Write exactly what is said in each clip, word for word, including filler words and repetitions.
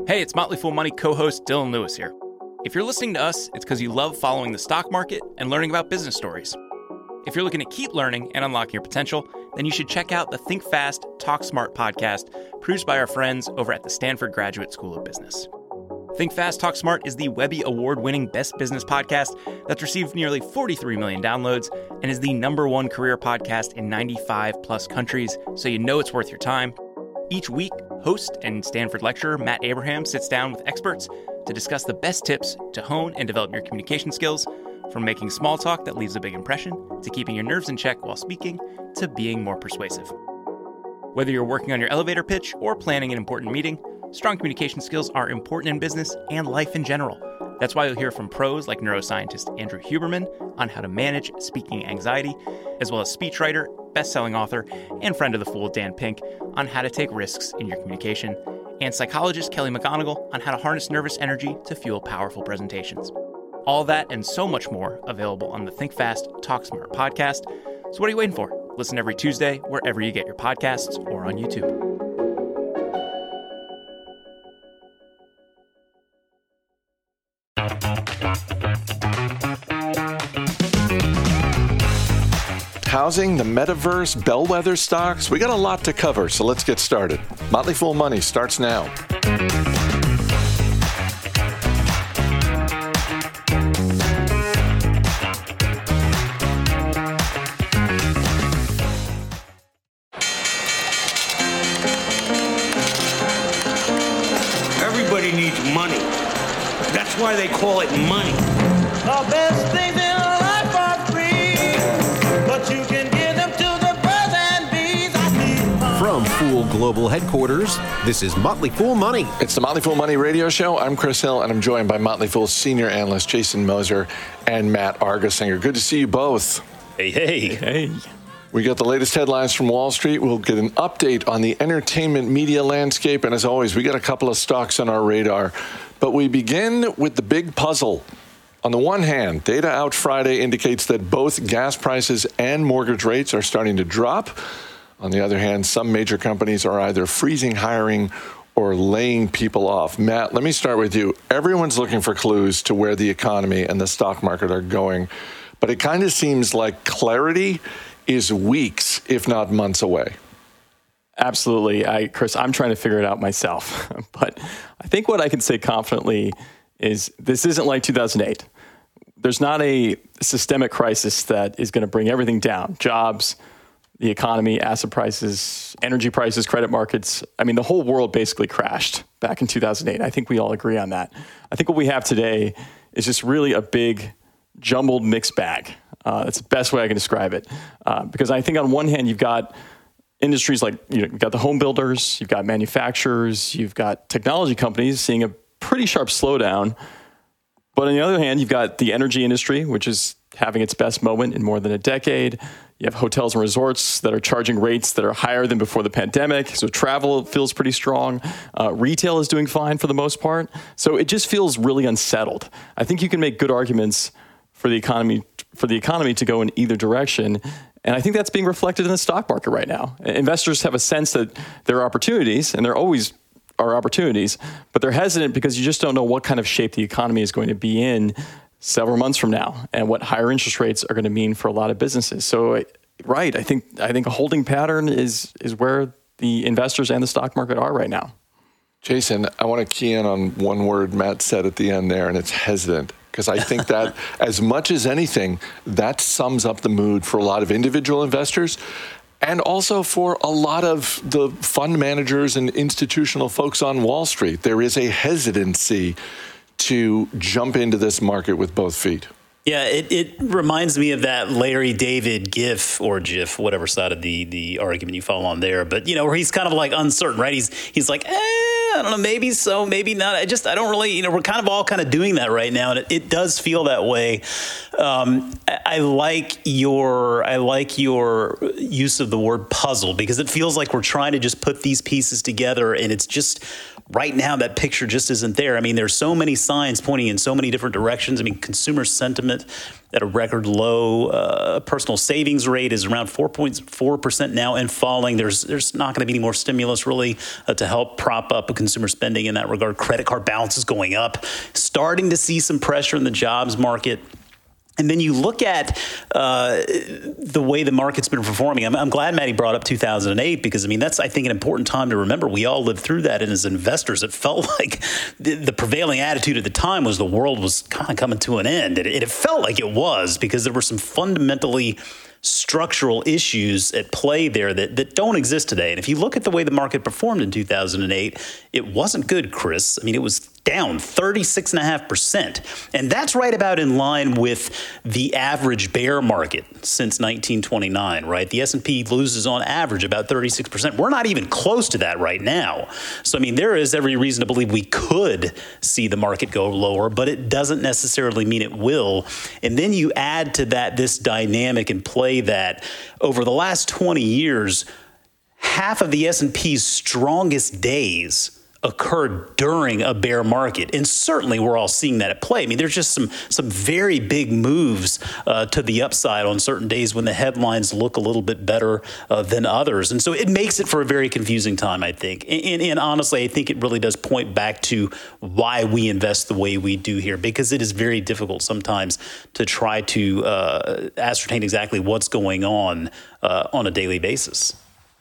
Hey, it's Motley Fool Money co-host Dylan Lewis here. If you're listening to us, it's because you love following the stock market and learning about business stories. If you're looking to keep learning and unlocking your potential, then you should check out the Think Fast, Talk Smart podcast produced by our friends over at the Stanford Graduate School of Business. Think Fast, Talk Smart is the Webby Award-winning best business podcast that's received nearly forty-three million downloads and is the number one career podcast in ninety-five plus countries, so you know it's worth your time. Each week, host and Stanford lecturer Matt Abraham sits down with experts to discuss the best tips to hone and develop your communication skills, from making small talk that leaves a big impression, to keeping your nerves in check while speaking, to being more persuasive. Whether you're working on your elevator pitch or planning an important meeting, strong communication skills are important in business and life in general. That's why you'll hear from pros like neuroscientist Andrew Huberman on how to manage speaking anxiety, as well as speechwriter, best-selling author, and friend of the Fool Dan Pink on how to take risks in your communication, and psychologist Kelly McGonigal on how to harness nervous energy to fuel powerful presentations. All that and so much more available on the Think Fast, Talk Smart podcast. So what are you waiting for? Listen every Tuesday wherever you get your podcasts or on YouTube. Housing, the metaverse, bellwether stocks. We got a lot to cover, so let's get started. Motley Fool Money starts now. Everybody needs money. That's why they call it money. The best things in life are free, but you can give them to the birds and bees. From Fool Global Headquarters, this is Motley Fool Money. It's the Motley Fool Money radio show. I'm Chris Hill, and I'm joined by Motley Fool senior analyst Jason Moser and Matt Argersinger. Good to see you both. Hey, hey. Hey. We got the latest headlines from Wall Street. We'll get an update on the entertainment media landscape. And as always, we got a couple of stocks on our radar. But we begin with the big puzzle. On the one hand, data out Friday indicates that both gas prices and mortgage rates are starting to drop. On the other hand, some major companies are either freezing hiring or laying people off. Matt, let me start with you. Everyone's looking for clues to where the economy and the stock market are going. But it kind of seems like clarity is weeks, if not months away. Absolutely. I, Chris, I'm trying to figure it out myself. But I think what I can say confidently is this isn't like two thousand eight. There's not a systemic crisis that is going to bring everything down. Jobs, the economy, asset prices, energy prices, credit markets. I mean, the whole world basically crashed back in two thousand eight. I think we all agree on that. I think what we have today is just really a big, jumbled mixed bag. Uh, that's the best way I can describe it. Uh, because I think on one hand, you've got industries like, you know, you've got the home builders, you've got manufacturers, you've got technology companies seeing a pretty sharp slowdown. But on the other hand, you've got the energy industry, which is having its best moment in more than a decade. You have hotels and resorts that are charging rates that are higher than before the pandemic. So travel feels pretty strong. Uh, retail is doing fine for the most part. So it just feels really unsettled. I think you can make good arguments for the economy for the economy to go in either direction. And I think that's being reflected in the stock market right now. Investors have a sense that there are opportunities, and there always are opportunities, but they're hesitant because you just don't know what kind of shape the economy is going to be in several months from now and what higher interest rates are going to mean for a lot of businesses. So, right, I think I think a holding pattern is is where the investors and the stock market are right now. Jason, I want to key in on one word Matt said at the end there, and it's hesitant. Because I think that as much as anything, that sums up the mood for a lot of individual investors and also for a lot of the fund managers and institutional folks on Wall Street. There is a hesitancy to jump into this market with both feet. Yeah, it, it reminds me of that Larry David gif or GIF, whatever side of the, the argument you follow on there. But, you know, where he's kind of like uncertain, right? He's he's like, eh, I don't know, maybe so, maybe not. I just, I don't really, you know, we're kind of all kind of doing that right now. And it, it does feel that way. Um, I, I like your, I like your use of the word puzzle because it feels like we're trying to just put these pieces together and it's just right now that picture just isn't there. I mean, there's so many signs pointing in so many different directions. I mean, consumer sentiment at a record low, uh, personal savings rate is around four point four percent now and falling. There's there's not going to be any more stimulus really uh, to help prop up consumer spending in that regard. Credit card balance is going up, starting to see some pressure in the jobs market. And then you look at uh, the way the market's been performing. I'm, I'm glad Maddie brought up two thousand eight because, I mean, that's, I think, an important time to remember. We all lived through that. And as investors, it felt like the, the prevailing attitude at the time was the world was kind of coming to an end. And it, it felt like it was because there were some fundamentally structural issues at play there that, that don't exist today. And if you look at the way the market performed in two thousand eight, it wasn't good, Chris. I mean, it was down thirty-six point five percent. And that's right about in line with the average bear market since nineteen twenty-nine, right? The S and P loses on average about thirty-six percent. We're not even close to that right now. So, I mean, there is every reason to believe we could see the market go lower, but it doesn't necessarily mean it will. And then you add to that this dynamic and play that over the last twenty years, half of the S and P's strongest days occurred during a bear market. And certainly we're all seeing that at play. I mean, there's just some some very big moves uh, to the upside on certain days when the headlines look a little bit better uh, than others. And so it makes it for a very confusing time, I think. And, and, and honestly, I think it really does point back to why we invest the way we do here, because it is very difficult sometimes to try to uh, ascertain exactly what's going on uh, on a daily basis.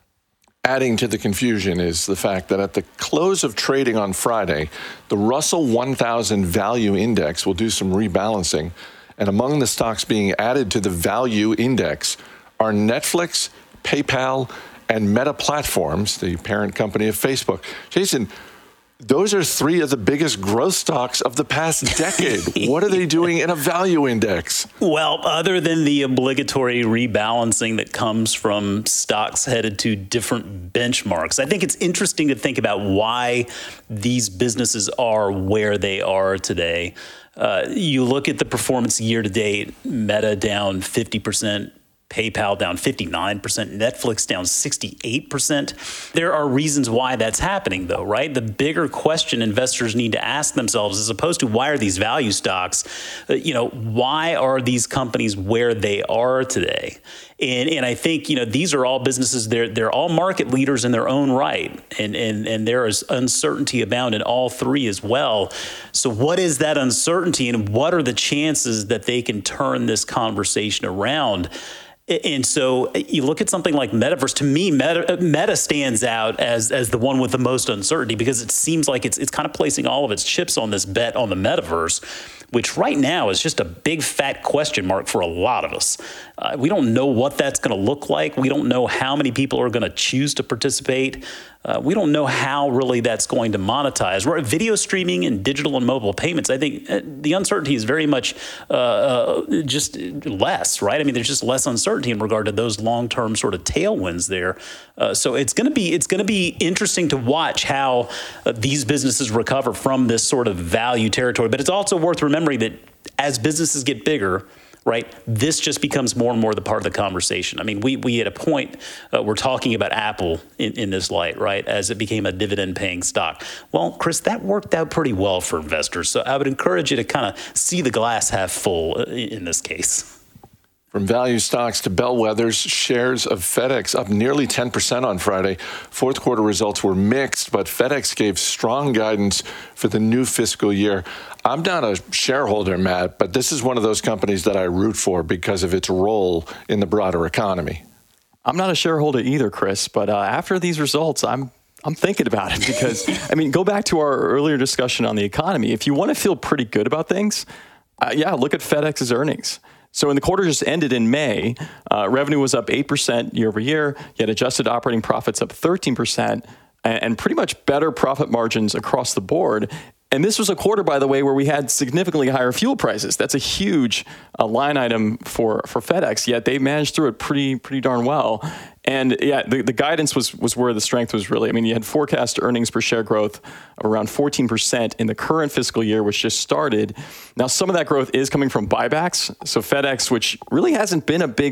Adding to the confusion is the fact that at the close of trading on Friday, the Russell one thousand Value Index will do some rebalancing. And among the stocks being added to the Value Index are Netflix, PayPal, and Meta Platforms, the parent company of Facebook. Jason, those are three of the biggest growth stocks of the past decade. What are they doing in a value index? Well, other than the obligatory rebalancing that comes from stocks headed to different benchmarks, I think it's interesting to think about why these businesses are where they are today. Uh, you look at the performance year to date, Meta down fifty percent. PayPal down fifty-nine percent, Netflix down sixty-eight percent. There are reasons why that's happening, though, right? The bigger question investors need to ask themselves, as opposed to why are these value stocks, uh, you know, why are these companies where they are today? And and I think, you know, these are all businesses, they're they're all market leaders in their own right. And and and there is uncertainty abound in all three as well. So what is that uncertainty and what are the chances that they can turn this conversation around? And so you look at something like Metaverse. To me, Meta, Meta stands out as as the one with the most uncertainty because it seems like it's it's kind of placing all of its chips on this bet on the Metaverse, which right now is just a big fat question mark for a lot of us. Uh, we don't know what that's going to look like. We don't know how many people are going to choose to participate. Uh, we don't know how really that's going to monetize. We're at video streaming and digital and mobile payments. I think uh, the uncertainty is very much uh, uh, just less, right? I mean, there's just less uncertainty in regard to those long-term sort of tailwinds there. Uh, so it's going to be it's going to be interesting to watch how uh, these businesses recover from this sort of value territory. But it's also worth remembering that as businesses get bigger, right, this just becomes more and more the part of the conversation. I mean, we we at a point uh, we're talking about Apple in, in this light, right, as it became a dividend-paying stock. Well, Chris, that worked out pretty well for investors. So I would encourage you to kind of see the glass half full in this case. From value stocks to bellwethers, shares of FedEx up nearly ten percent on Friday. Fourth quarter results were mixed, but FedEx gave strong guidance for the new fiscal year. I'm not a shareholder, Matt, but this is one of those companies that I root for because of its role in the broader economy. I'm not a shareholder either, Chris, but uh, after these results, I'm I'm thinking about it because, I mean, go back to our earlier discussion on the economy. If you want to feel pretty good about things, uh, yeah, look at FedEx's earnings. So when the quarter just ended in May, uh, revenue was up eight percent year over year, yet adjusted operating profits up thirteen percent, and, and pretty much better profit margins across the board. And this was a quarter, by the way, where we had significantly higher fuel prices. That's a huge uh, line item for, for FedEx, yet they managed through it pretty pretty darn well. And yeah, the, the guidance was was where the strength was really. I mean, you had forecast earnings per share growth of around fourteen percent in the current fiscal year, which just started. Now, some of that growth is coming from buybacks. So FedEx, which really hasn't been a big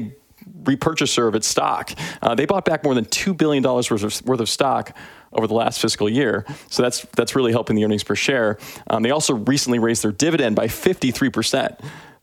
repurchaser of its stock. Uh, they bought back more than two billion dollars worth of, worth of stock over the last fiscal year. So that's that's really helping the earnings per share. Um, they also recently raised their dividend by fifty-three percent.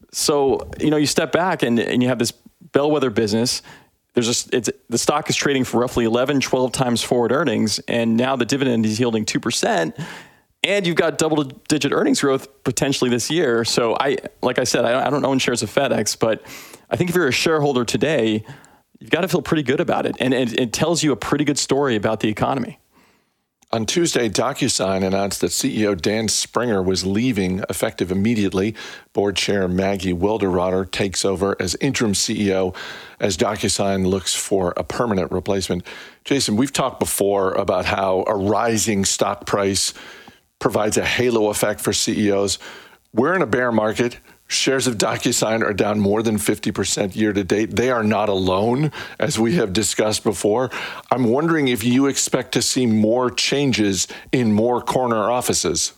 So, you know, you step back and, and you have this bellwether business. There's just it's the stock is trading for roughly eleven, twelve times forward earnings, and now the dividend is yielding two percent. And you've got double-digit earnings growth potentially this year. So I, like I said, I, I don't own shares of FedEx, but I think if you're a shareholder today, you've got to feel pretty good about it, and it, it tells you a pretty good story about the economy. On Tuesday, DocuSign announced that C E O Dan Springer was leaving effective immediately. Board Chair Maggie Wilderotter takes over as interim C E O as DocuSign looks for a permanent replacement. Jason, we've talked before about how a rising stock price provides a halo effect for C E Os. We're in a bear market. Shares of DocuSign are down more than fifty percent year to date. They are not alone, as we have discussed before. I'm wondering if you expect to see more changes in more corner offices.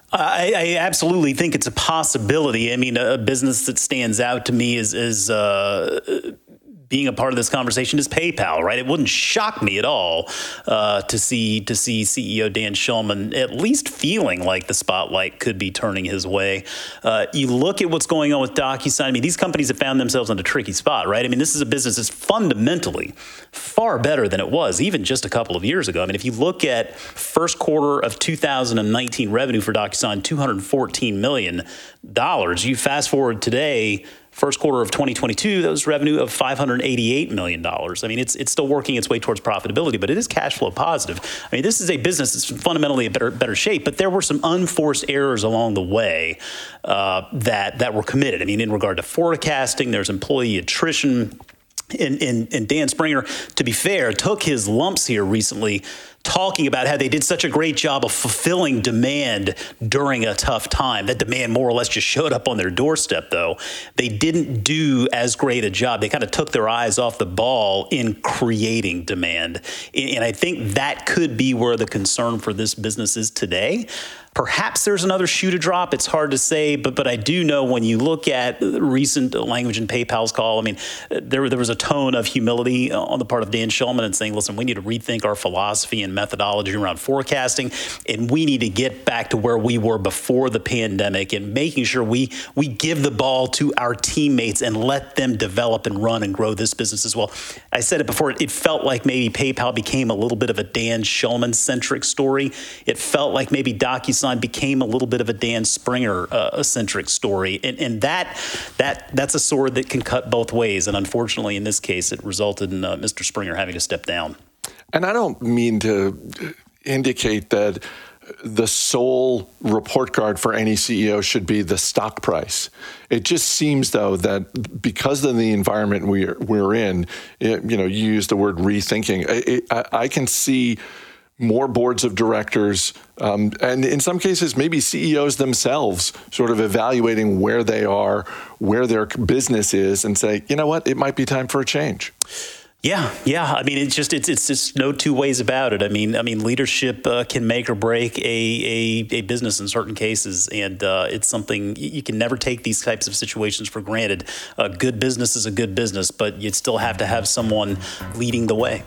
I, I absolutely think it's a possibility. I mean, a business that stands out to me is, is uh, being a part of this conversation is PayPal, right? It wouldn't shock me at all uh, to see to see C E O Dan Schulman at least feeling like the spotlight could be turning his way. Uh, you look at what's going on with DocuSign. I mean, these companies have found themselves in a tricky spot, right? I mean, this is a business that's fundamentally far better than it was even just a couple of years ago. I mean, if you look at first quarter of two thousand nineteen revenue for DocuSign, two hundred fourteen million dollars. You fast forward today, first quarter of twenty twenty-two, that was revenue of five hundred eighty-eight million dollars. I mean, it's it's still working its way towards profitability, but it is cash flow positive. I mean, this is a business that's fundamentally in better better shape, but there were some unforced errors along the way uh, that that were committed. I mean, in regard to forecasting, there's employee attrition. And, and, and Dan Springer, to be fair, took his lumps here recently, talking about how they did such a great job of fulfilling demand during a tough time. That demand more or less just showed up on their doorstep, though. They didn't do as great a job. They kind of took their eyes off the ball in creating demand. And I think that could be where the concern for this business is today. Perhaps there's another shoe to drop. It's hard to say, but but I do know when you look at recent language in PayPal's call, I mean, there, there was a tone of humility on the part of Dan Schulman and saying, listen, we need to rethink our philosophy and methodology around forecasting, and we need to get back to where we were before the pandemic and making sure we, we give the ball to our teammates and let them develop and run and grow this business as well. I said it before, it felt like maybe PayPal became a little bit of a Dan Schulman-centric story. It felt like maybe DocuSign became a little bit of a Dan Springer-centric uh, story, and, and that that that's a sword that can cut both ways. And unfortunately, in this case, it resulted in uh, Mister Springer having to step down. And I don't mean to indicate that the sole report card for any C E O should be the stock price. It just seems, though, that because of the environment we're we're in, it, you know, you use the word rethinking. It, I, I can see more boards of directors, um, and in some cases, maybe C E Os themselves sort of evaluating where they are, where their business is, and say, you know what, it might be time for a change. Yeah, yeah. I mean, it's just it's it's just no two ways about it. I mean, I mean, leadership uh, can make or break a a, a business in certain cases, and uh, it's something you can never take these types of situations for granted. A good business is a good business, but you'd still have to have someone leading the way.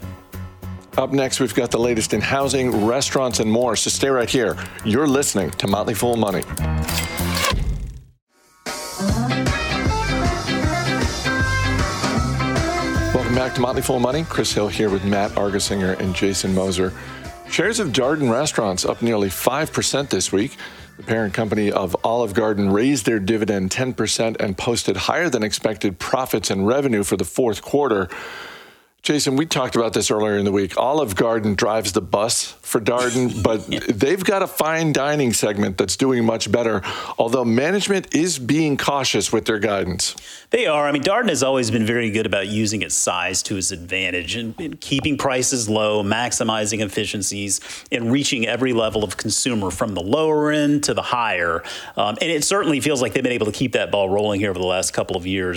Up next, we've got the latest in housing, restaurants, and more. So stay right here. You're listening to Motley Fool Money. Welcome back to Motley Fool Money. Chris Hill here with Matt Argersinger and Jason Moser. Shares of Darden Restaurants up nearly five percent this week. The parent company of Olive Garden raised their dividend ten percent and posted higher than expected profits and revenue for the fourth quarter. Jason, we talked about this earlier in the week. Olive Garden drives the bus for Darden, but yeah. They've got a fine dining segment that's doing much better, although management is being cautious with their guidance. They are. I mean, Darden has always been very good about using its size to its advantage and, and keeping prices low, maximizing efficiencies, and reaching every level of consumer from the lower end to the higher. Um, and it certainly feels like they've been able to keep that ball rolling here over the last couple of years.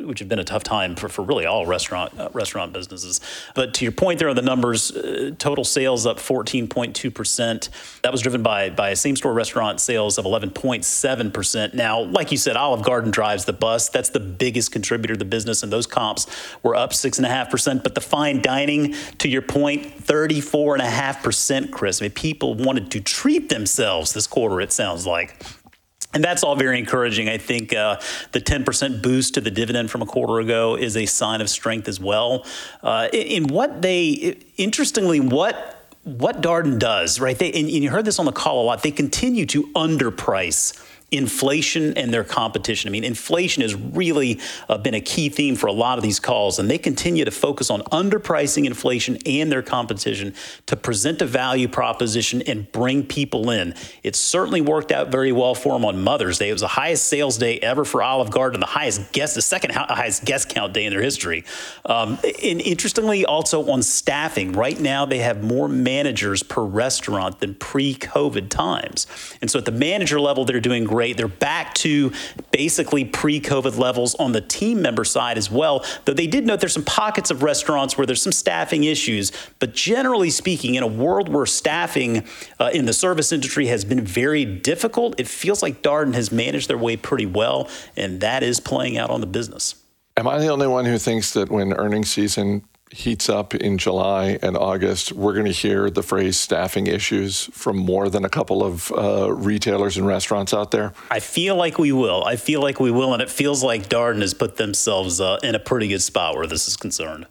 which have been a tough time for, for really all restaurant uh, restaurant businesses. But to your point, there are the numbers. Uh, total sales up fourteen point two percent. That was driven by by same store restaurant sales of eleven point seven percent. Now, like you said, Olive Garden drives the bus. That's the biggest contributor to the business, and those comps were up six and a half percent. But the fine dining, to your point, thirty-four and a half percent, Chris. I mean, people wanted to treat themselves this quarter, it sounds like. And that's all very encouraging. I think uh, the ten percent boost to the dividend from a quarter ago is a sign of strength as well. Uh, in, in what they, interestingly, what what Darden does, right? They, and, and you heard this on the call a lot. They continue to underprice inflation and their competition. I mean, inflation has really uh, been a key theme for a lot of these calls, and they continue to focus on underpricing inflation and their competition to present a value proposition and bring people in. It certainly worked out very well for them on Mother's Day. It was the highest sales day ever for Olive Garden, the highest guest, the second highest guest count day in their history. Um, and interestingly, also on staffing, right now they have more managers per restaurant than pre-COVID times. And so at the manager level, they're doing great. They're back to basically pre-COVID levels on the team member side as well, though they did note there's some pockets of restaurants where there's some staffing issues. But generally speaking, in a world where staffing uh, in the service industry has been very difficult, it feels like Darden has managed their way pretty well, and that is playing out on the business. Am I the only one who thinks that when earnings season heats up in July and August, we're going to hear the phrase staffing issues from more than a couple of uh, retailers and restaurants out there? I feel like we will. I feel like we will, and it feels like Darden has put themselves uh, in a pretty good spot where this is concerned.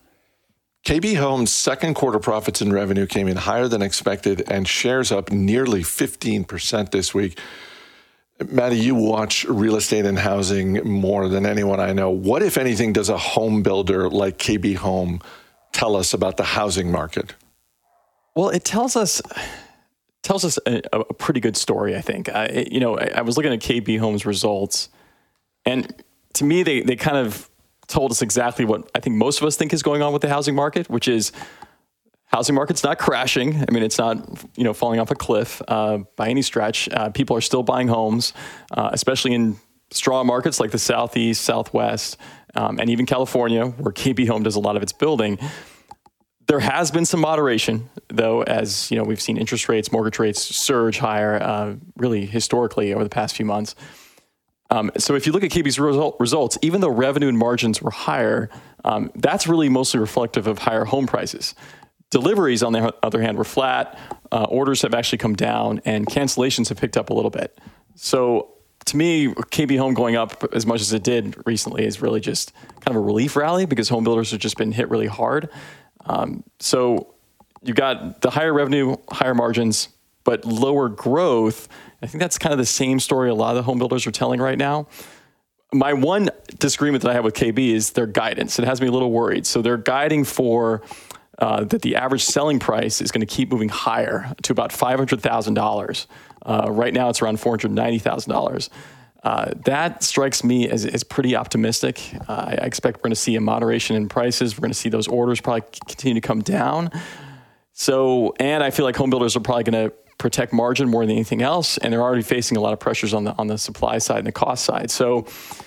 K B Home's second quarter profits and revenue came in higher than expected, and shares up nearly fifteen percent this week. Maddie, you watch real estate and housing more than anyone I know. What, if anything, does a home builder like K B Home tell us about the housing market? Well, it tells us tells us a, a pretty good story, I think. I, you know, I, I was looking at K B Home's results, and to me, they they kind of told us exactly what I think most of us think is going on with the housing market, which is housing market's not crashing. I mean, it's not, you know, falling off a cliff uh, by any stretch. Uh, people are still buying homes, uh, especially in strong markets like the Southeast, Southwest, um, and even California, where K B Home does a lot of its building. There has been some moderation, though, as you know, we've seen interest rates, mortgage rates surge higher, uh, really historically over the past few months. Um, so if you look at K B's result, results, even though revenue and margins were higher, um, that's really mostly reflective of higher home prices. Deliveries, on the other hand, were flat. Uh, orders have actually come down, and cancellations have picked up a little bit. So to me, K B Home going up as much as it did recently is really just kind of a relief rally because home builders have just been hit really hard. Um, so you've got the higher revenue, higher margins, but lower growth. I think that's kind of the same story a lot of the home builders are telling right now. My one disagreement that I have with K B is their guidance. It has me a little worried. So they're guiding for uh, that the average selling price is going to keep moving higher to about five hundred thousand dollars. Uh, right now, it's around four hundred ninety thousand dollars. Uh, that strikes me as, as pretty optimistic. Uh, I expect we're going to see a moderation in prices. We're going to see those orders probably continue to come down. So, and I feel like home builders are probably going to protect margin more than anything else, and they're already facing a lot of pressures on the on the supply side and the cost side. So,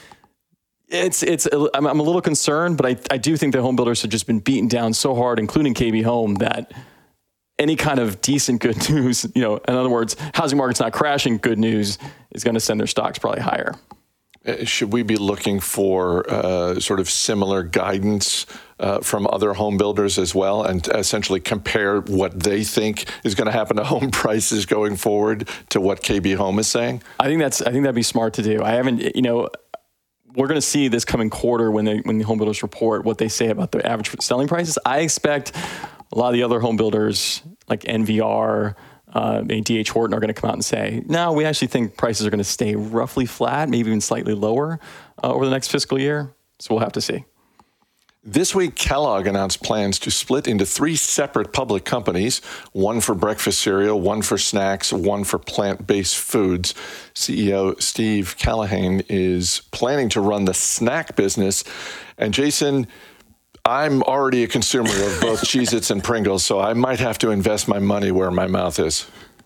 it's it's I'm, I'm a little concerned, but I I do think the home builders have just been beaten down so hard, including K B Home, that any kind of decent good news, you know, in other words, housing market's not crashing, good news is going to send their stocks probably higher. Should we be looking for uh, sort of similar guidance uh, from other home builders as well, and essentially compare what they think is going to happen to home prices going forward to what K B Home is saying? I think that's I think that'd be smart to do. I haven't, you know, we're going to see this coming quarter when they when the home builders report what they say about the average selling prices. I expect a lot of the other home builders like N V R, uh, D H Horton are going to come out and say, no, we actually think prices are going to stay roughly flat, maybe even slightly lower uh, over the next fiscal year. So we'll have to see. This week, Kellogg announced plans to split into three separate public companies, one for breakfast cereal, one for snacks, one for plant-based foods. C E O Steve Cahillane is planning to run the snack business. And Jason, I'm already a consumer of both Cheez-Its and Pringles, so I might have to invest my money where my mouth is.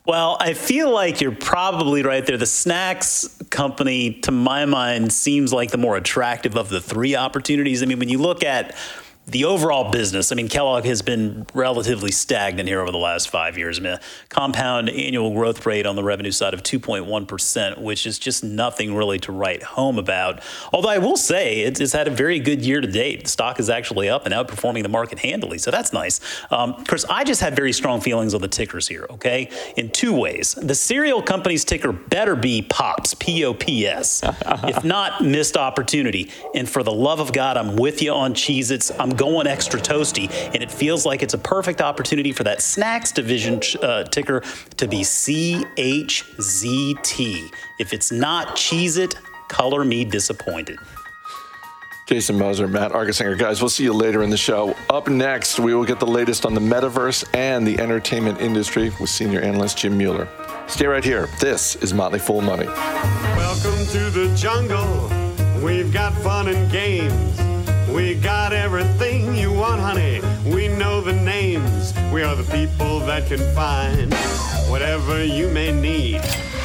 Well, I feel like you're probably right there. The snacks company, to my mind, seems like the more attractive of the three opportunities. I mean, when you look at the overall business, I mean, Kellogg has been relatively stagnant here over the last five years. I mean, a compound annual growth rate on the revenue side of two point one percent, which is just nothing really to write home about. Although I will say it's, it's had a very good year to date. The stock is actually up and outperforming the market handily, so that's nice. Um, Chris, I just had very strong feelings on the tickers here, okay, in two ways. The cereal company's ticker better be POPS, P O P S. If not, missed opportunity. And for the love of God, I'm with you on Cheez-Its. I'm going extra toasty, and it feels like it's a perfect opportunity for that snacks division uh, ticker to be C H Z T. If it's not Cheez-It, color me disappointed. Jason Moser, Matt Argersinger. Guys, we'll see you later in the show. Up next, we will get the latest on the metaverse and the entertainment industry with senior analyst Jim Mueller. Stay right here. This is Motley Fool Money. Welcome to the jungle. We've got fun and games. We got everything you want, honey. We know the names. We are the people that can find whatever you may need.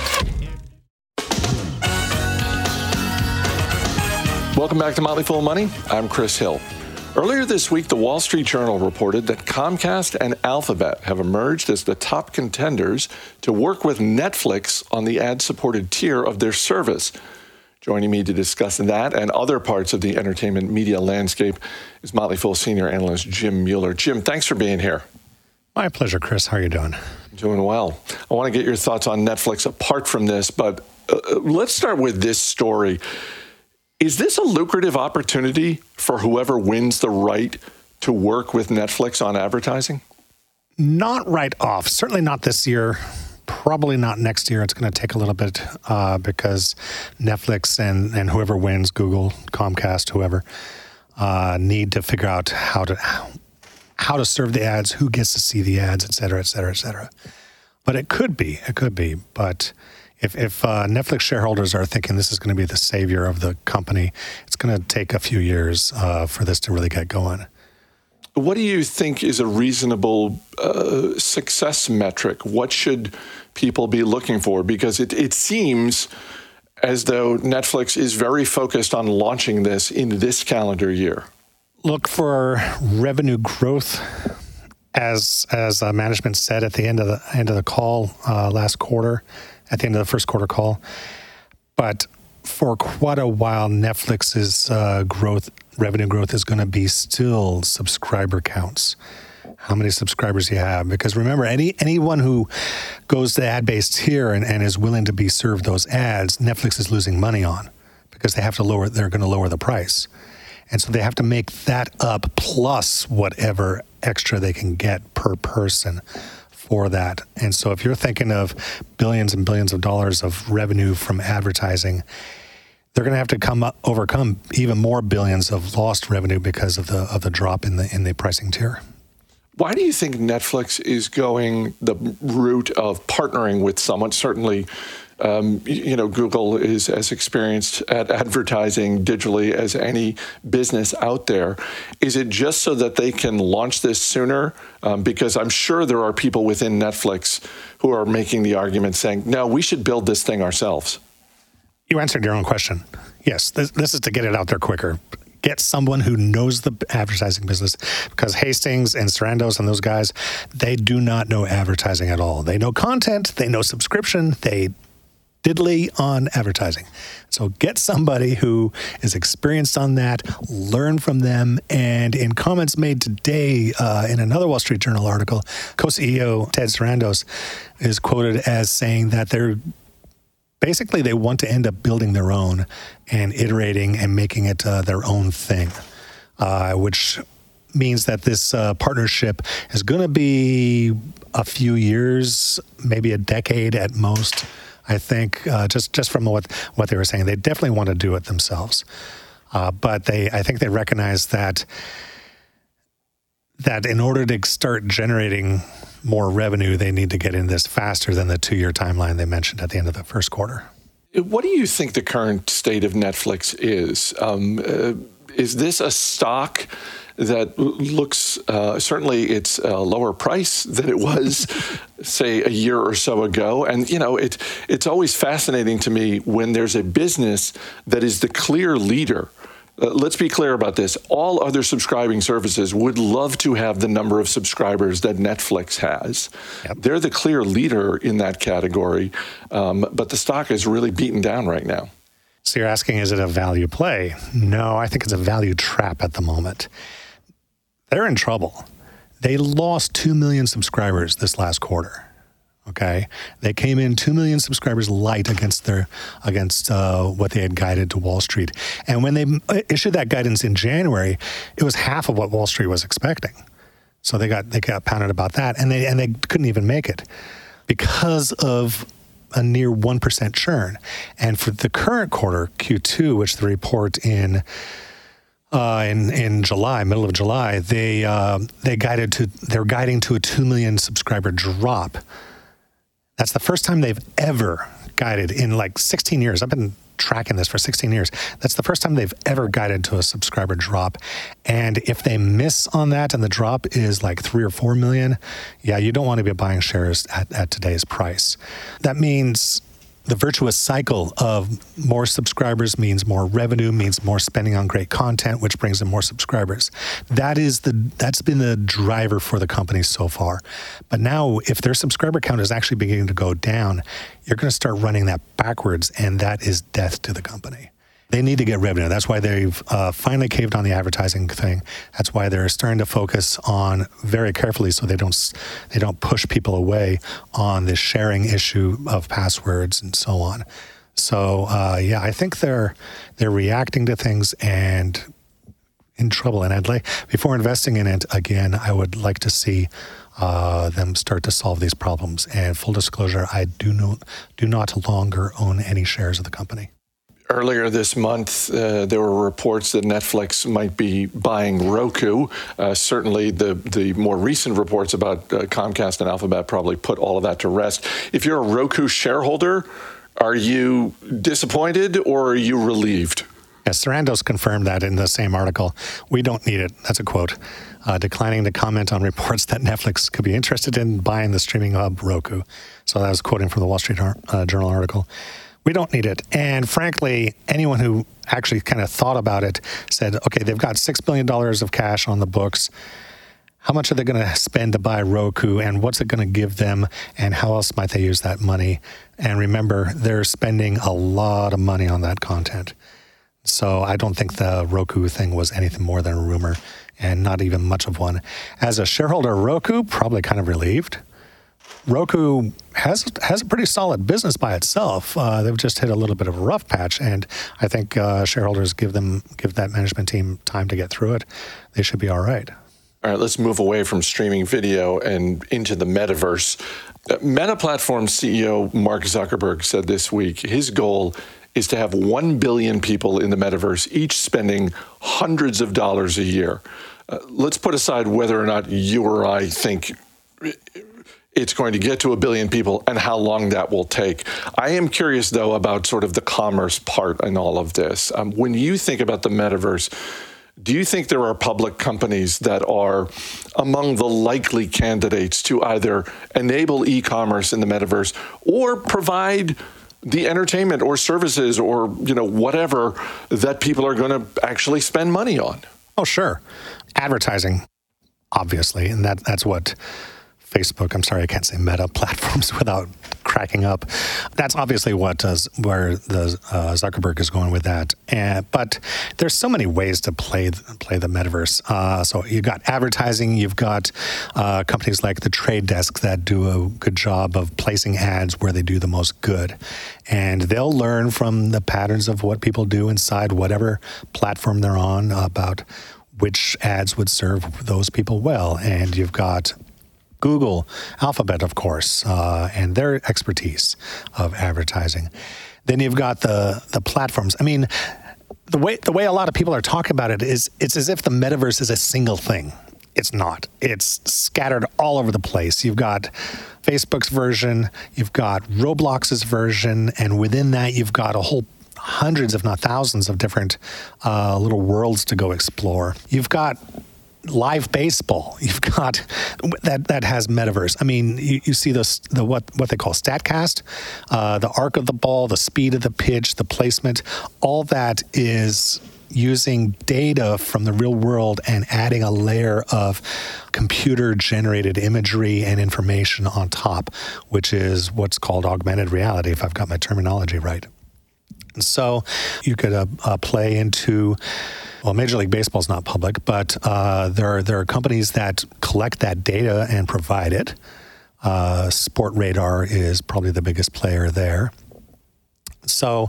Welcome back to Motley Fool Money. I'm Chris Hill. Earlier this week, the Wall Street Journal reported that Comcast and Alphabet have emerged as the top contenders to work with Netflix on the ad-supported tier of their service. Joining me to discuss that and other parts of the entertainment media landscape is Motley Fool senior analyst Jim Mueller. Jim, thanks for being here. My pleasure, Chris. How are you doing? Doing well. I want to get your thoughts on Netflix apart from this, but uh, let's start with this story. Is this a lucrative opportunity for whoever wins the right to work with Netflix on advertising? Not right off. Certainly not this year. Probably not next year. It's going to take a little bit uh, because Netflix and, and whoever wins, Google, Comcast, whoever, uh, need to figure out how to how to serve the ads, who gets to see the ads, et cetera, et cetera, et cetera. But it could be. It could be. But if, if uh, Netflix shareholders are thinking this is going to be the savior of the company, it's going to take a few years uh, for this to really get going. What do you think is a reasonable uh, success metric? What should people be looking for? Because it, it seems as though Netflix is very focused on launching this in this calendar year. Look for revenue growth, as as uh, management said at the end of the end of the call uh, last quarter, at the end of the first quarter call. But for quite a while, Netflix's uh, growth, revenue growth is going to be still subscriber counts. How many subscribers you have? Because remember, any anyone who goes to ad-based tier and, and is willing to be served those ads, Netflix is losing money on because they have to lower. They're going to lower the price, and so they have to make that up plus whatever extra they can get per person for that. And so if you're thinking of billions and billions of dollars of revenue from advertising, they're going to have to come up, overcome even more billions of lost revenue because of the of the drop in the in the pricing tier. Why do you think Netflix is going the route of partnering with someone? Certainly, um, you know, Google is as experienced at advertising digitally as any business out there. Is it just so that they can launch this sooner? Um, because I'm sure there are people within Netflix who are making the argument saying, no, we should build this thing ourselves. You answered your own question. Yes, this, this is to get it out there quicker. Get someone who knows the advertising business, because Hastings and Sarandos and those guys, they do not know advertising at all. They know content, they know subscription, they diddly on advertising. So get somebody who is experienced on that, learn from them. And in comments made today uh, in another Wall Street Journal article, co-C E O Ted Sarandos is quoted as saying that they're basically, they want to end up building their own and iterating and making it uh, their own thing, uh, which means that this uh, partnership is going to be a few years, maybe a decade at most, I think, uh, just, just from what, what they were saying. They definitely want to do it themselves. Uh, but they, I think they recognize that that in order to start generating more revenue, they need to get in this faster than the two-year timeline they mentioned at the end of the first quarter. What do you think the current state of Netflix is? Um, uh, is this a stock that looks, uh, certainly it's a lower price than it was, say, a year or so ago. And, you know, it, it's always fascinating to me when there's a business that is the clear leader. Uh, let's be clear about this. All other subscribing services would love to have the number of subscribers that Netflix has. Yep. They're the clear leader in that category, um, but the stock is really beaten down right now. So you're asking, is it a value play? No, I think it's a value trap at the moment. They're in trouble. They lost two million subscribers this last quarter. Okay, they came in two million subscribers light against their against uh, what they had guided to Wall Street. And when they issued that guidance in January, it was half of what Wall Street was expecting. So they got they got pounded about that, and they and they couldn't even make it because of a near one percent churn. And for the current quarter, Q two, which they report in. Uh, in in July, middle of July, they uh, they guided to they're guiding to a two million subscriber drop. That's the first time they've ever guided in like sixteen years. I've been tracking this for sixteen years. That's the first time they've ever guided to a subscriber drop. And if they miss on that and the drop is like three or four million, yeah, you don't want to be buying shares at, at today's price. That means the virtuous cycle of more subscribers means more revenue, means more spending on great content, which brings in more subscribers. That is the that's been the driver for the company so far. But now, if their subscriber count is actually beginning to go down, you're going to start running that backwards, and that is death to the company. They need to get revenue. That's why they've uh, finally caved on the advertising thing. That's why they're starting to focus on very carefully so they don't they don't push people away on the sharing issue of passwords and so on. So uh, yeah, I think they're they're reacting to things and in trouble. And I'd like before investing in it again, I would like to see uh, them start to solve these problems. And full disclosure, I do not do not longer own any shares of the company. Earlier this month, uh, there were reports that Netflix might be buying Roku. Uh, certainly, the, the more recent reports about uh, Comcast and Alphabet probably put all of that to rest. If you're a Roku shareholder, are you disappointed or are you relieved? Yes, Sarandos confirmed that in the same article. We don't need it. That's a quote. Uh, declining to comment on reports that Netflix could be interested in buying the streaming hub Roku. So that was quoting from the Wall Street uh, Journal article. We don't need it. And frankly, anyone who actually kind of thought about it said, okay, they've got six billion dollars of cash on the books. How much are they going to spend to buy Roku, and what's it going to give them, and how else might they use that money? And remember, they're spending a lot of money on that content. So I don't think the Roku thing was anything more than a rumor, and not even much of one. As a shareholder of Roku, probably kind of relieved. Roku has has a pretty solid business by itself. Uh, they've just hit a little bit of a rough patch, and I think uh, shareholders give them give that management team time to get through it. They should be all right. All right, let's move away from streaming video and into the metaverse. Uh, Meta Platforms C E O Mark Zuckerberg said this week his goal is to have one billion people in the metaverse, each spending hundreds of dollars a year. Uh, let's put aside whether or not you or I think it's going to get to a billion people and how long that will take. I am curious, though, about sort of the commerce part in all of this. Um, when you think about the metaverse, do you think there are public companies that are among the likely candidates to either enable e-commerce in the metaverse or provide the entertainment or services or, you know, whatever that people are going to actually spend money on? Oh, sure. Advertising, obviously, and that that's what Facebook, I'm sorry, I can't say Meta Platforms without cracking up. That's obviously what uh, where the uh, Zuckerberg is going with that. And, but there's so many ways to play play the metaverse. Uh, so you've got advertising, you've got uh, companies like the Trade Desk that do a good job of placing ads where they do the most good. And they'll learn from the patterns of what people do inside whatever platform they're on about which ads would serve those people well. And you've got Google, Alphabet, of course, uh, and their expertise of advertising. Then you've got the the platforms. I mean, the way the way a lot of people are talking about it is it's as if the metaverse is a single thing. It's not. It's scattered all over the place. You've got Facebook's version, you've got Roblox's version, and within that you've got a whole hundreds, if not thousands, of different uh, little worlds to go explore. You've got live baseball. You've got that that has metaverse. I mean, you, you see this the what what they call StatCast, uh, the arc of the ball, the speed of the pitch, the placement. All that is using data from the real world and adding a layer of computer-generated imagery and information on top, which is what's called augmented reality, if I've got my terminology right. And so you could uh, uh, play into, well, Major League Baseball is not public, but uh, there are there are companies that collect that data and provide it. Uh, Sportradar is probably the biggest player there. So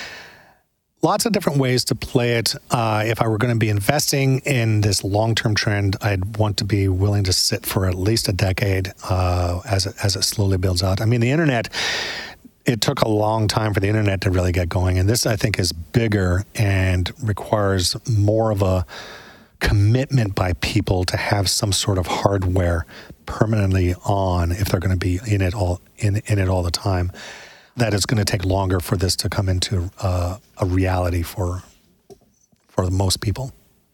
lots of different ways to play it. Uh, if I were going to be investing in this long-term trend, I'd want to be willing to sit for at least a decade uh, as it, as it slowly builds out. I mean, the internet, it took a long time for the internet to really get going, and this, I think, is bigger and requires more of a commitment by people to have some sort of hardware permanently on if they're going to be in it all in in it all the time. That it's going to take longer for this to come into uh, a reality for for most people.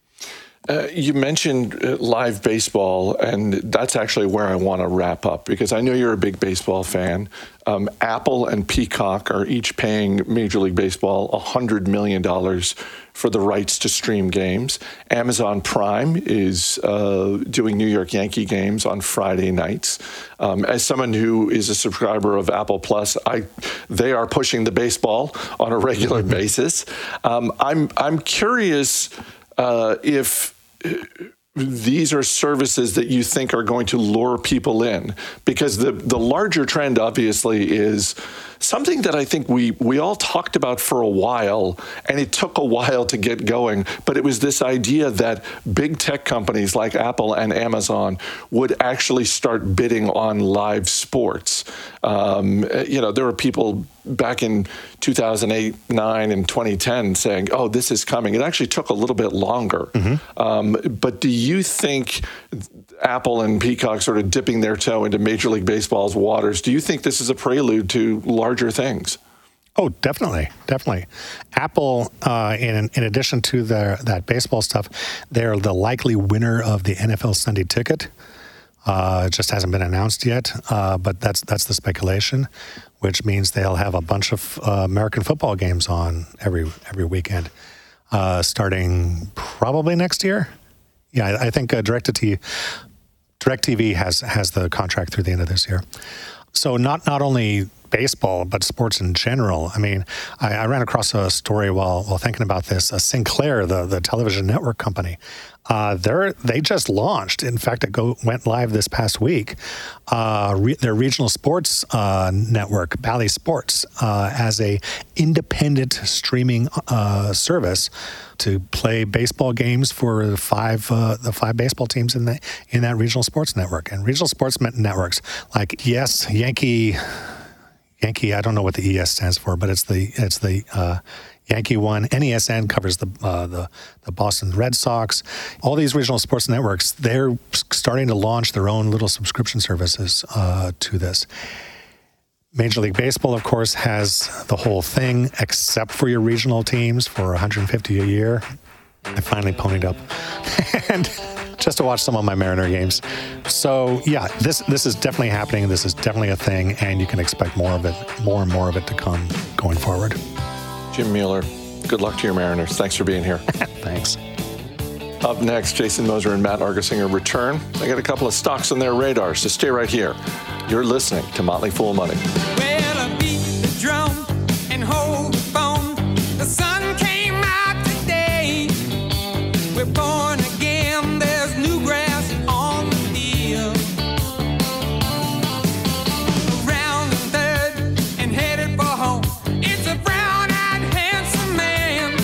Uh, you mentioned uh, live baseball, and that's actually where I want to wrap up, because I know you're a big baseball fan. Um, Apple and Peacock are each paying Major League Baseball one hundred million dollars for the rights to stream games. Amazon Prime is uh, doing New York Yankee games on Friday nights. Um, as someone who is a subscriber of Apple Plus, I, they are pushing the baseball on a regular basis. Um, I'm, I'm curious uh, if these are services that you think are going to lure people in, because the, the larger trend obviously is something that I think we, we all talked about for a while, and it took a while to get going, but it was this idea that big tech companies like Apple and Amazon would actually start bidding on live sports. Um, you know, there were people back in two thousand eight, nine, and twenty ten saying, oh, this is coming. It actually took a little bit longer. Mm-hmm. Um, but do you think Apple and Peacock sort of dipping their toe into Major League Baseball's waters, do you think this is a prelude to larger things? Oh, definitely, definitely. Apple, uh, in in addition to their, that baseball stuff, they're the likely winner of the N F L Sunday Ticket. Uh, it just hasn't been announced yet, uh, but that's that's the speculation, which means they'll have a bunch of uh, American football games on every every weekend, uh, starting probably next year. Yeah, I, I think uh, DirecTV, DirecTV has has the contract through the end of this year. So not not only baseball, but sports in general. I mean, I, I ran across a story while while thinking about this. Uh, Sinclair, the the television network company, uh, they they just launched. In fact, it go, went live this past week. Uh, re, their regional sports uh, network, Bally Sports, uh, as a independent streaming uh, service to play baseball games for the five uh, the five baseball teams in the in that regional sports network. And regional sports networks like yes, Yankee. Yankee, I don't know what the E S stands for, but it's the it's the uh, Yankee one. N E S N covers the, uh, the the Boston Red Sox. All these regional sports networks, they're starting to launch their own little subscription services uh, to this. Major League Baseball, of course, has the whole thing, except for your regional teams for one hundred fifty dollars a year. I finally ponied up. and just to watch some of my Mariner games. So yeah, this this is definitely happening. This is definitely a thing, and you can expect more of it, more and more of it to come going forward. Jim Mueller, good luck to your Mariners. Thanks for being here. Thanks. Up next, Jason Moser and Matt Argersinger return. They got a couple of stocks on their radar, so stay right here. You're listening to Motley Fool Money. Well, I beat the drum and hold the phone. The sun came out today. We're born again. There's new grass on the field. Around the third and headed for home. It's a brown-eyed, handsome man.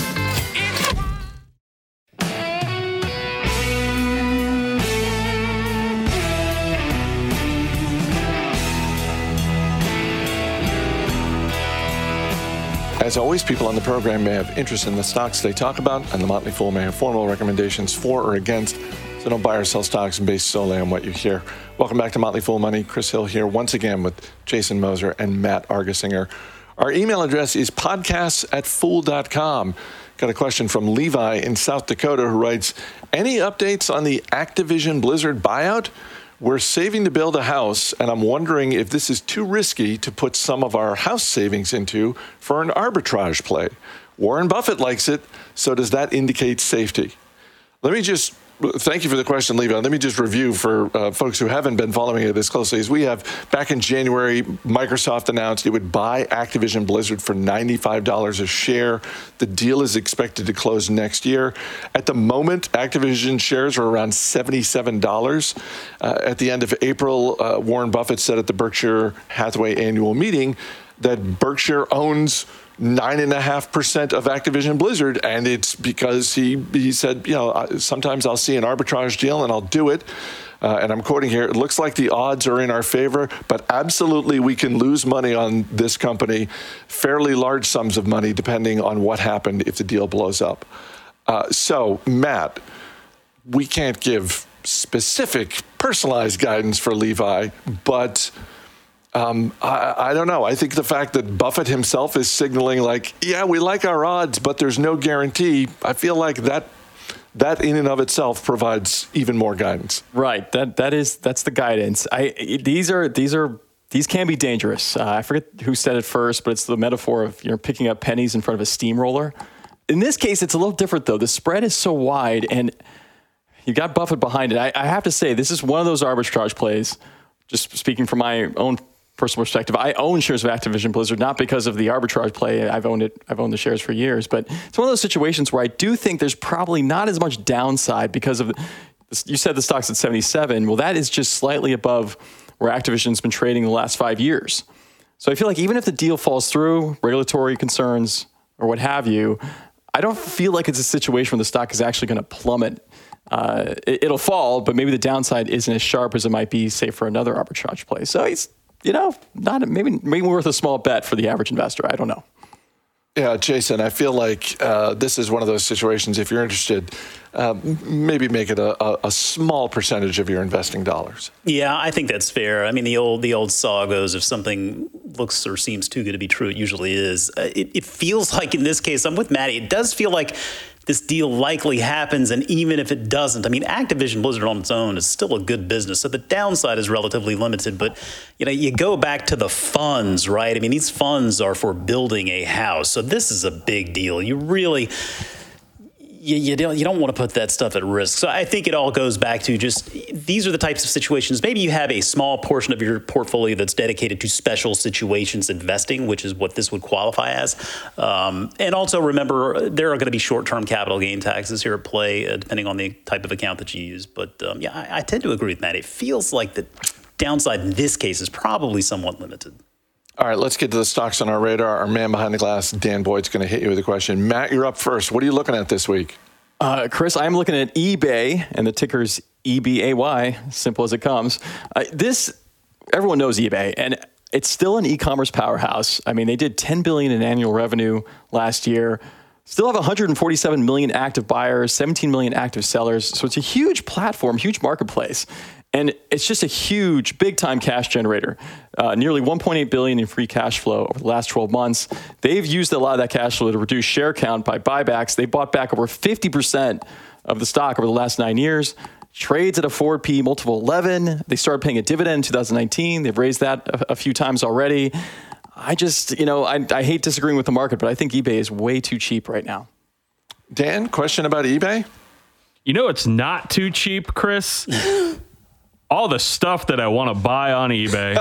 As always, people on the program may have interest in the stocks they talk about, and the Motley Fool may have formal recommendations for or against, so don't buy or sell stocks based solely on what you hear. Welcome back to Motley Fool Money. Chris Hill here once again with Jason Moser and Matt Argersinger. Our email address is podcasts at fool dot com. Got a question from Levi in South Dakota who writes, any updates on the Activision Blizzard buyout? We're saving to build a house, and I'm wondering if this is too risky to put some of our house savings into for an arbitrage play. Warren Buffett likes it, so does that indicate safety? Let me just, thank you for the question, Levi. Let me just review for uh, folks who haven't been following it this closely. As we have, back in January, Microsoft announced it would buy Activision Blizzard for ninety-five dollars a share. The deal is expected to close next year. At the moment, Activision shares are around seventy-seven dollars. Uh, at the end of April, uh, Warren Buffett said at the Berkshire Hathaway annual meeting that Berkshire owns nine and a half percent of Activision Blizzard, and it's because he he said, you know, sometimes I'll see an arbitrage deal and I'll do it. Uh, and I'm quoting here, it looks like the odds are in our favor, but absolutely we can lose money on this company, fairly large sums of money, depending on what happened if the deal blows up. Uh, so, Matt, we can't give specific personalized guidance for Levi, but Um, I, I don't know. I think the fact that Buffett himself is signaling like, yeah, we like our odds, but there's no guarantee. I feel like that that in and of itself provides even more guidance. Right. That that is that's the guidance. I these are these are these can be dangerous. Uh, I forget who said it first, but it's the metaphor of you're picking up pennies in front of a steamroller. In this case, it's a little different though. The spread is so wide, and you got Buffett behind it. I, I have to say, this is one of those arbitrage plays. Just speaking from my own personal perspective, I own shares of Activision Blizzard, not because of the arbitrage play. I've owned it. I've owned the shares for years, but it's one of those situations where I do think there's probably not as much downside because of, you said the stock's at seventy-seven. Well, that is just slightly above where Activision's been trading the last five years. So I feel like even if the deal falls through, regulatory concerns or what have you, I don't feel like it's a situation where the stock is actually going to plummet. Uh, it, it'll fall, but maybe the downside isn't as sharp as it might be, say, for another arbitrage play. So it's, you know, not maybe maybe worth a small bet for the average investor. I don't know. Yeah, Jason, I feel like uh, this is one of those situations, if you're interested, uh, maybe make it a, a, a small percentage of your investing dollars. Yeah, I think that's fair. I mean, the old the old saw goes, if something looks or seems too good to be true, it usually is. Uh, it, it feels like in this case, I'm with Maddie, it does feel like this deal likely happens, and even if it doesn't, I mean, Activision Blizzard on its own is still a good business, so the downside is relatively limited. But, you know, you go back to the funds, right? I mean, these funds are for building a house, so this is a big deal. You really, you, you don't you don't want to put that stuff at risk. So I think it all goes back to just, these are the types of situations. Maybe you have a small portion of your portfolio that's dedicated to special situations investing, which is what this would qualify as. Um, and also remember, there are going to be short-term capital gain taxes here at play, uh, depending on the type of account that you use. But um, yeah, I, I tend to agree with Matt. It feels like the downside in this case is probably somewhat limited. All right, let's get to the stocks on our radar. Our man behind the glass, Dan Boyd's going to hit you with a question. Matt, you're up first. What are you looking at this week? Uh, Chris, I'm looking at eBay, and the ticker's E B A Y, simple as it comes. Uh, this, everyone knows eBay, and it's still an e-commerce powerhouse. I mean, they did ten billion dollars in annual revenue last year, still have one hundred forty-seven million active buyers, seventeen million active sellers. So it's a huge platform, huge marketplace. And it's just a huge, big-time cash generator. Uh, nearly one point eight billion dollars in free cash flow over the last twelve months. They've used a lot of that cash flow to reduce share count by buybacks. They bought back over fifty percent of the stock over the last nine years. Trades at a forward P E multiple eleven. They started paying a dividend in two thousand nineteen. They've raised that a, a few times already. I just, you know, I, I hate disagreeing with the market, but I think eBay is way too cheap right now. Dan, question about eBay? You know, it's not too cheap, Chris. All the stuff that I want to buy on eBay.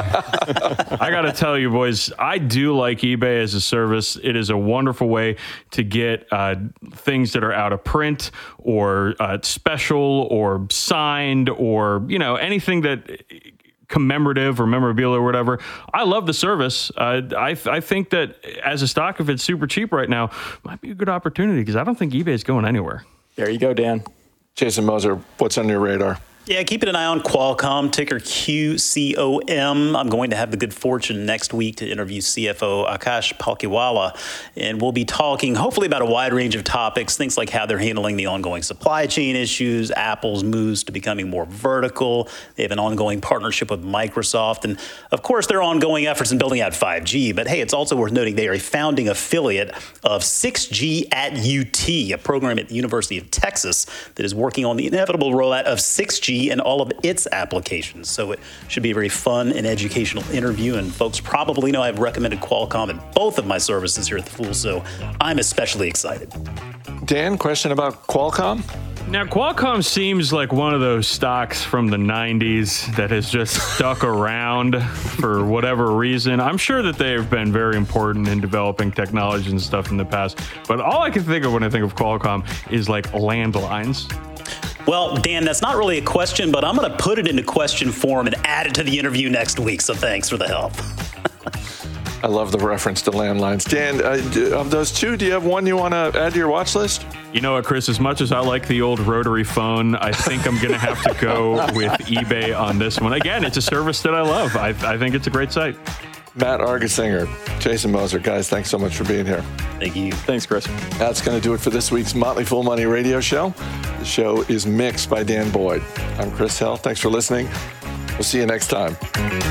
I got to tell you, boys, I do like eBay as a service. It is a wonderful way to get uh, things that are out of print or uh, special or signed or, you know, anything that commemorative or memorabilia or whatever. I love the service. Uh, I, I think that as a stock, if it's super cheap right now, might be a good opportunity because I don't think eBay is going anywhere. There you go, Dan. Jason Moser, what's on your radar? Yeah, keep an eye on Qualcomm, ticker Q C O M. I'm going to have the good fortune next week to interview C F O Akash Palkhiwala, and we'll be talking hopefully about a wide range of topics, things like how they're handling the ongoing supply chain issues, Apple's moves to becoming more vertical. They have an ongoing partnership with Microsoft, and of course their ongoing efforts in building out five G. But hey, it's also worth noting they are a founding affiliate of six G at U T, a program at the University of Texas that is working on the inevitable rollout of six G and all of its applications. So it should be a very fun and educational interview. And folks probably know I've recommended Qualcomm in both of my services here at The Fool, so I'm especially excited. Dan, question about Qualcomm? Now, Qualcomm seems like one of those stocks from the nineties that has just stuck around for whatever reason. I'm sure that they've been very important in developing technology and stuff in the past, but all I can think of when I think of Qualcomm is like landlines. Well, Dan, that's not really a question, but I'm going to put it into question form and add it to the interview next week, so thanks for the help. I love the reference to landlines. Dan, uh, of those two, do you have one you want to add to your watch list? You know what, Chris, as much as I like the old rotary phone, I think I'm going to have to go with eBay on this one. Again, it's a service that I love. I, I think it's a great site. Matt Argersinger, Jason Moser, guys, thanks so much for being here. Thank you. Thanks, Chris. That's going to do it for this week's Motley Fool Money radio show. The show is mixed by Dan Boyd. I'm Chris Hell. Thanks for listening. We'll see you next time.